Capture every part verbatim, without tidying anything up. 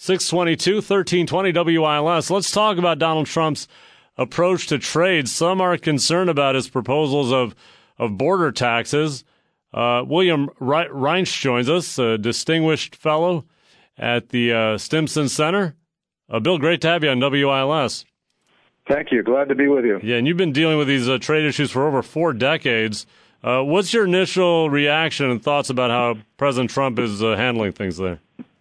six twenty-two, thirteen twenty W I L S. Let's talk about Donald Trump's approach to trade. Some are concerned about his proposals of, of border taxes. Uh, William Reinsch joins us, a distinguished fellow at the uh, Stimson Center. Uh, Bill, great to have you on W I L S. Thank you. Glad to be with you. Yeah, and you've been dealing with these uh, trade issues for over four decades. Uh, what's your initial reaction and thoughts about how President Trump is uh, handling things there?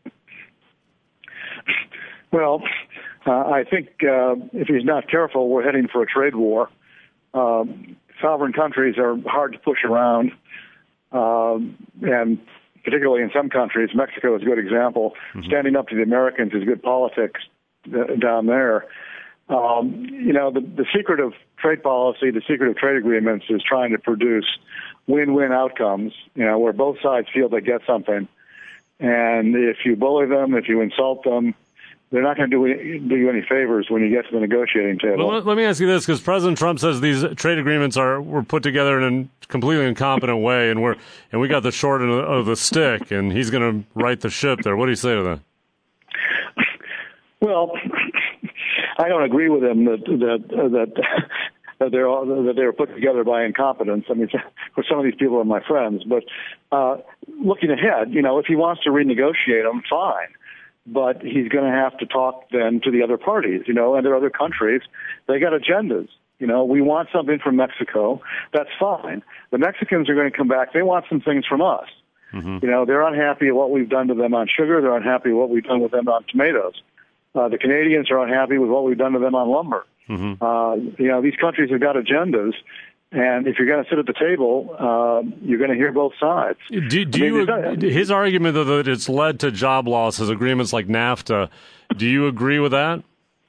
Well, uh, I think uh, if he's not careful, we're heading for a trade war. Um, sovereign countries are hard to push around, um, and particularly in some countries, Mexico is a good example. Mm-hmm. Standing up to the Americans is good politics uh, down there. Um, you know, the, the secret of trade policy, the secret of trade agreements is trying to produce win-win outcomes, you know, where both sides feel they get something. And if you bully them, if you insult them, they're not going to do, do you any favors when you get to the negotiating table. Well, let, let me ask you this, because President Trump says these trade agreements are were put together in a completely incompetent way, and we're and we got the short end of the stick, and he's going to right the ship there. What do you say to that? Well, I don't agree with him that that that, that they're all, that they were put together by incompetence. I mean, for some of these people are my friends, but uh, looking ahead, you know, if he wants to renegotiate them, fine. But he's going to have to talk then to the other parties, you know, and there are other countries. They got agendas. You know, we want something from Mexico. That's fine. The Mexicans are going to come back. They want some things from us. Mm-hmm. You know, they're unhappy at what we've done to them on sugar. They're unhappy at what we've done with them on tomatoes. Uh, the Canadians are unhappy with what we've done to them on lumber. Mm-hmm. Uh, you know, these countries have got agendas. And if you're going to sit at the table, uh, you're going to hear both sides. Do, do I mean, you, not, his argument, though, that it's led to job losses, agreements like NAFTA, do you agree with that?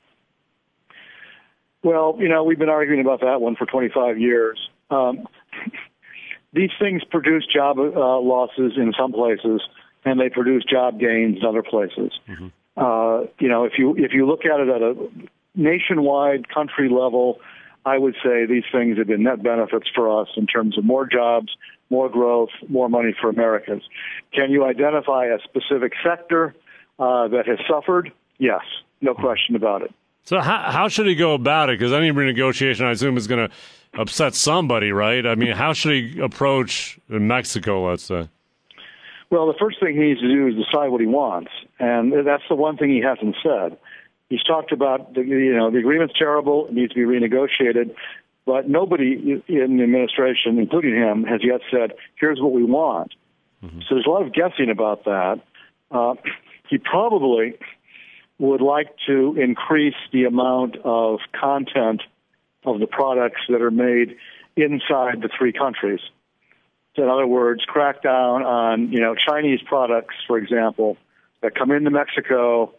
Well, you know, we've been arguing about that one for twenty-five years. Um, these things produce job uh, losses in some places, and they produce job gains in other places. Mm-hmm. Uh, you know, if you if you look at it at a nationwide country level, I would say these things have been net benefits for us in terms of more jobs, more growth, more money for Americans. Can you identify a specific sector uh, that has suffered? Yes, no question about it. So how how should he go about it? Because any renegotiation, I assume, is going to upset somebody, right? I mean, how should he approach Mexico, let's say? Well, the first thing he needs to do is decide what he wants, and that's the one thing he hasn't said. He's talked about, the, you know, the agreement's terrible, it needs to be renegotiated, but nobody in the administration, including him, has yet said, here's what we want. Mm-hmm. So there's a lot of guessing about that. Uh, he probably would like to increase the amount of content of the products that are made inside the three countries. So in other words, crack down on, you know, Chinese products, for example, that come into Mexico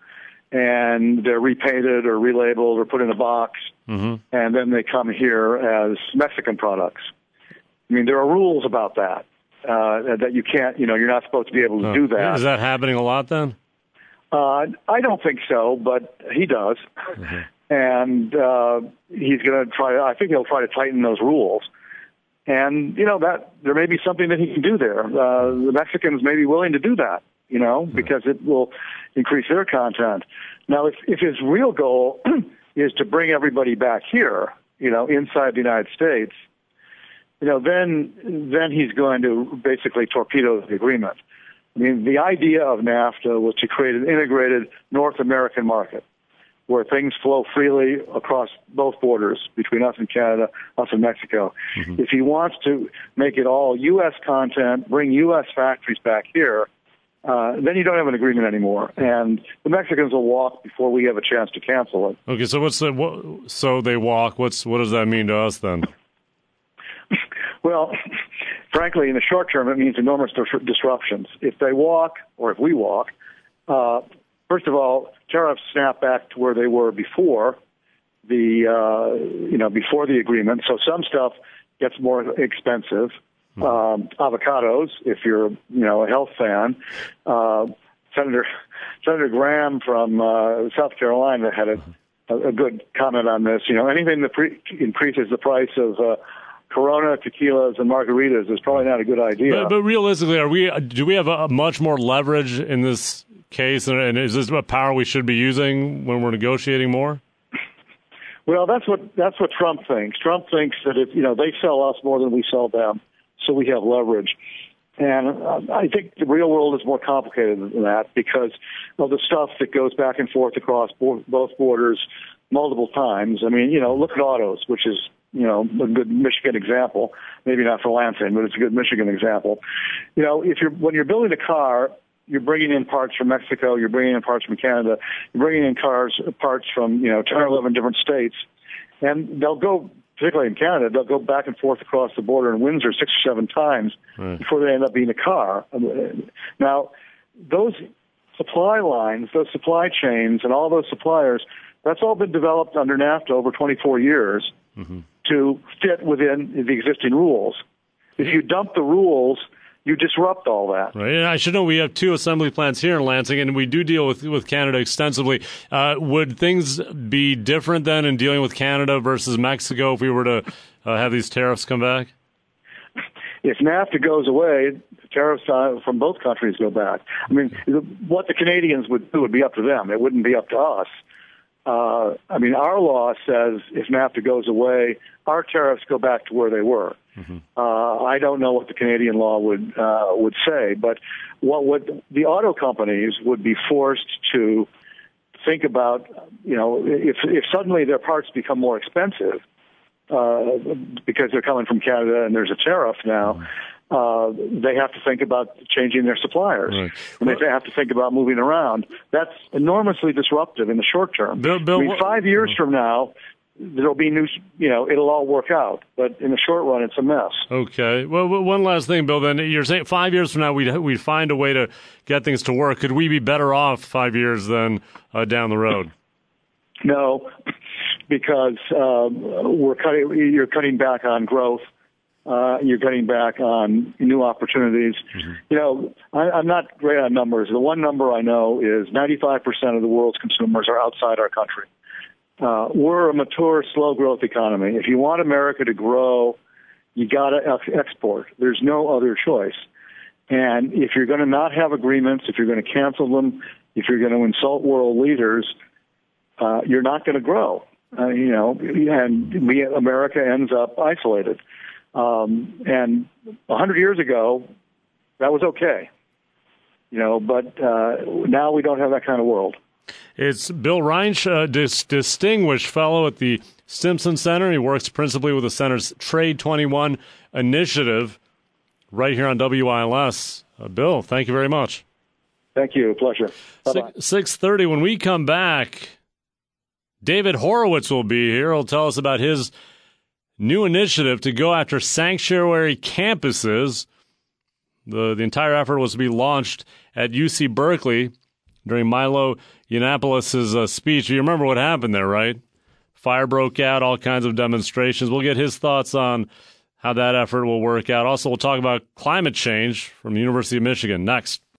and they're repainted or relabeled or put in a box, mm-hmm. and then they come here as Mexican products. I mean, there are rules about that, uh, that you can't, you know, you're not supposed to be able to oh. do that. Is that happening a lot then? Uh, I don't think so, but he does. Mm-hmm. And uh, he's going to try, I think he'll try to tighten those rules. And, you know, that there may be something that he can do there. Uh, the Mexicans may be willing to do that, you know, mm-hmm. because it will increase their content. Now, if, if his real goal is to bring everybody back here, you know, inside the United States, you know, then then he's going to basically torpedo the agreement. I mean, the idea of NAFTA was to create an integrated North American market where things flow freely across both borders between us and Canada, us and Mexico. Mm-hmm. If he wants to make it all U S content, bring U S factories back here, uh, then you don't have an agreement anymore. And the Mexicans will walk before we have a chance to cancel it. Okay, so what's the, what, so they walk. What's what does that mean to us then? Well, frankly, in the short term, it means enormous dis- disruptions. If they walk, or if we walk, uh, first of all, tariffs snap back to where they were before the, uh, you know, before the agreement. So some stuff gets more expensive. Mm-hmm. Um, avocados, if you're, you know, a health fan. Uh, Senator Senator Graham from uh, South Carolina had a, a good comment on this. You know, anything that pre- increases the price of uh, Corona, tequilas, and margaritas is probably not a good idea. But, but realistically, are we? Do we have a, a much more leverage in this case, and, and is this a power we should be using when we're negotiating more? Well, that's what that's what Trump thinks. Trump thinks that if you know they sell us more than we sell them, so we have leverage. And uh, I think the real world is more complicated than that because of the stuff that goes back and forth across bo- both borders multiple times. I mean, you know, look at autos, which is, you know, a good Michigan example. Maybe not for Lansing, but it's a good Michigan example. You know, if you're when you're building a car, you're bringing in parts from Mexico, you're bringing in parts from Canada, you're bringing in cars parts from, you know, ten or eleven different states, and they'll go. Particularly in Canada, they'll go back and forth across the border in Windsor six or seven times right. before they end up being a car. Now, those supply lines, those supply chains, and all those suppliers, that's all been developed under NAFTA over twenty-four years mm-hmm. to fit within the existing rules. If you dump the rules, you disrupt all that. Right. And I should know we have two assembly plants here in Lansing, and we do deal with, with Canada extensively. Uh, would things be different then in dealing with Canada versus Mexico if we were to uh, have these tariffs come back? If NAFTA goes away, tariffs uh, from both countries go back. I mean, what the Canadians would do would be up to them. It wouldn't be up to us. Uh, I mean, our law says if NAFTA goes away, our tariffs go back to where they were. Mm-hmm. Uh, I don't know what the Canadian law would uh, would say, but what would the auto companies would be forced to think about? You know, if if suddenly their parts become more expensive uh, because they're coming from Canada and there's a tariff now. Mm-hmm. Uh, they have to think about changing their suppliers. Right. And they have to think about moving around. That's enormously disruptive in the short term. Bill, Bill, I mean, five years mm-hmm. from now, there'll be new, you know, it'll all work out. But in the short run, it's a mess. Okay. Well, one last thing, Bill, then you're saying five years from now, we'd, we'd find a way to get things to work. Could we be better off five years than uh, down the road? No, because um, we're cutting, you're cutting back on growth. Uh, you're cutting back on new opportunities. Mm-hmm. You know, I, I'm not great on numbers. The one number I know is ninety-five percent of the world's consumers are outside our country. Uh, we're a mature, slow-growth economy. If you want America to grow, you got to ex- export. There's no other choice. And if you're going to not have agreements, if you're going to cancel them, if you're going to insult world leaders, uh, you're not going to grow. Uh, you know, and we, America ends up isolated. Um, and a hundred years ago, that was okay, you know, but uh, now we don't have that kind of world. It's Bill Reinsch, a dis- distinguished fellow at the Stimson Center. He works principally with the center's Trade twenty-one initiative right here on W I L S. Uh, Bill, thank you very much. Thank you. Pleasure. Bye-bye. six thirty, when we come back, David Horowitz will be here. He'll tell us about his new initiative to go after sanctuary campuses. The the entire effort was to be launched at U C Berkeley during Milo Yiannopoulos' uh, speech. You remember what happened there, right? Fire broke out, all kinds of demonstrations. We'll get his thoughts on how that effort will work out. Also, we'll talk about climate change from the University of Michigan next.